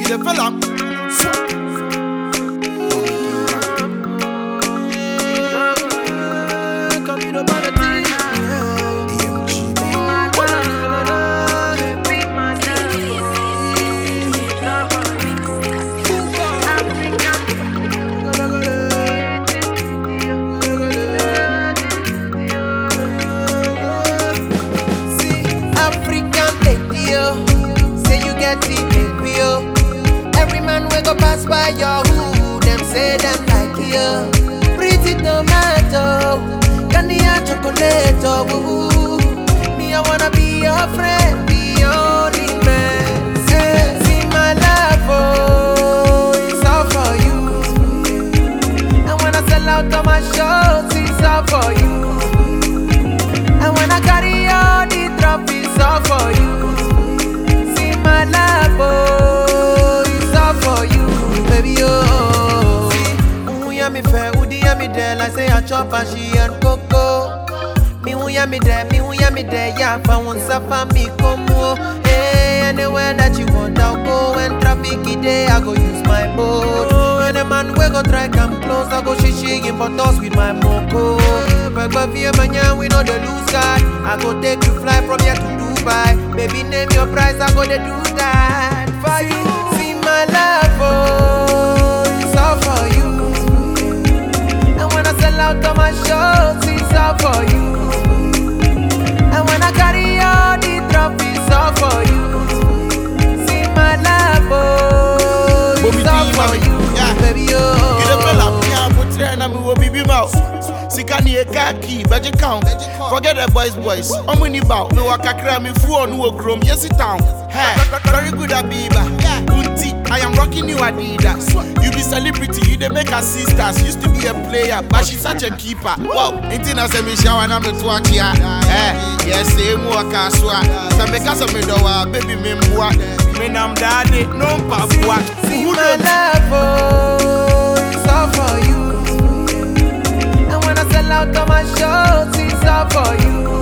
the fella. Every man we go pass by your hood, them say them like you. Pretty tomato, candy and chocolate, oh, me I wanna be your friend, the only man. See my love, oh, it's all for you. And when I sell out all my shows, it's all for you. And when I carry all the trophies, all for you. See my love, oh, it's all for you, baby, oh. See, me fair, Udi me there, like say I chop and she and cocoa. Me me there, yeah, if I want suffer me come on. Hey, anywhere that you want, I'll go. When traffic is there, I go use my boat. When a man we go try come close, I go shishing for toss with my moko. But here, man, we know the lose guy. I go take you fly from here to Dubai. Baby, name your price, I go to do that for you. See my love, oh, it's all for you. And when I sell out all my shows, it's all for you. And when I carry all the trophies, all for you. See my love, oh, it's all for you, baby, oh. Sikani e kaki, beje count. Forget the boys. Omuni bow. No wakakra me fu on wo krom. Yes it town. Hey, very good Abiba. Unti, I am rocking you Adidas. You be celebrity, you dey make her sisters. Used to be a player, but she's such a keeper. Wow, intina se me shower na me twatch ya. Eh, yes say mu akaswa. Some because of me do baby me mwa. Me nam daddy, no papa. See my love, oh, it's all for you. And when I sell out all my shows, it's all for you.